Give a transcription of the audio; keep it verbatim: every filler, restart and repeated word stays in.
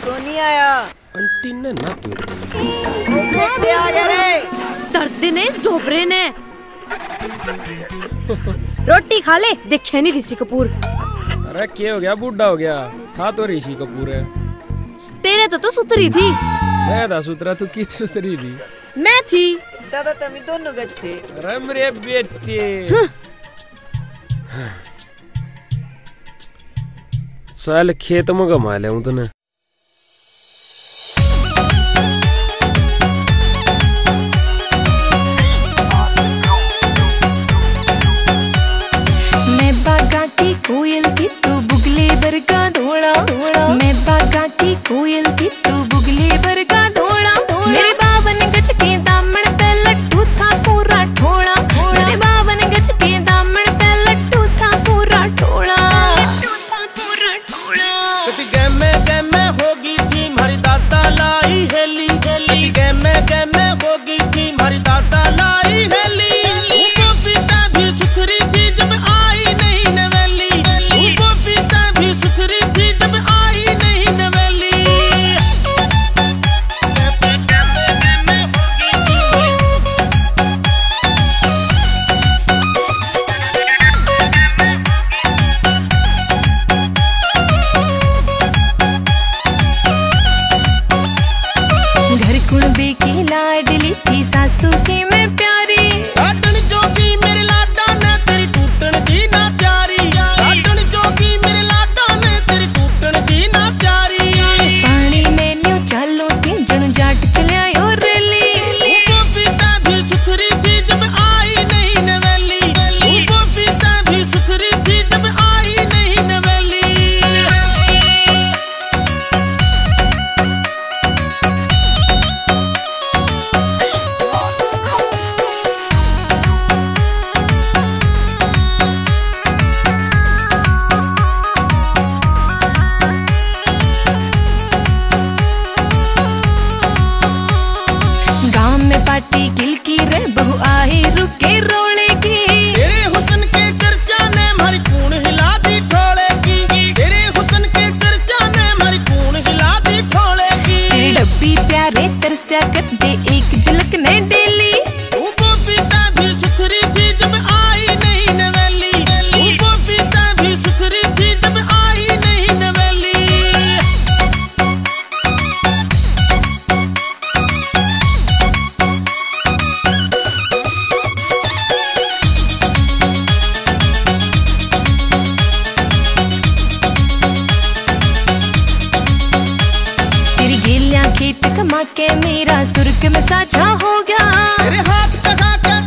क्यों नहीं आया? आंटी ने ना तोड़ दी। बेटे आ गया रे। दर्द ने इस ढोबरे ने। रोटी खा ले, देखे नहीं ऋषि कपूर। अरे क्या हो गया, बूढ़ा हो गया? था तो ऋषि कपूर है। तेरे तो तो सुतरी थी। मैं था सुतरा, तू की सुतरी थी? मैं थी। दादा तुम दोनों गज थे। अरे मेरे बेटे साल खेत में घुमा ले तूने। मैं बागा की कोयल थी तू बुगले बरगा धोड़ा धोड़ा। मैं बागा की कोयल थी तू बुगले बरगा धोड़ा धोड़ा। मेरे बावन गज के दामन पे लट्टू था पूरा ठोड़ा। मेरे बावन गज के दामन पे लट्टू था पूरा ठोड़ा। कति गैमे गैमे होगी थी हमारी दादा लाई हेली। कति गैमे गैमे होगी थी हमारी दादा लाई हेली। उनको पीता भी सुथरी थी जब आई नहीं नवेली। उनको पीता भी सुथरी थी जब आई नहीं नवेली। घर कुणबे की लाडली थी सासू की मैं प्यारी। लाडन जोगी मेरे लाडा ने तेरी टूटन दी ना प्यारी। लाडन जोगी मेरे लाडा ने तेरी टूटन दी ना प्यारी। पानी में न्यू चालो थी जन जाट चले आयो रेली। उनको पीता भी सुथरी थी जब आई नहीं नवेली। उनको पीता भी सुथरी थी जब आई नहीं नवेली। गांव में पार्टी गिल की रे बहु आई रुके रोले की। तेरे हुस्न के चर्चा ने हमारी कूण हिला दी ठोले की। तेरे हुस्न के चर्चा ने हमारी कूण हिला दी ठोले की। तेरे डब्बी प्यारे तरस्या करते एक झलक ने डेली। उनको पीता भी सुथरी थी जब आई नहीं नवेली। उनको पीता भी सुथरी थी जब आई नहीं नवेली। तेरी गेलियां खेत कमा के मेरा सुर्ग में साझा हो गया। तेरे हाथ कहा के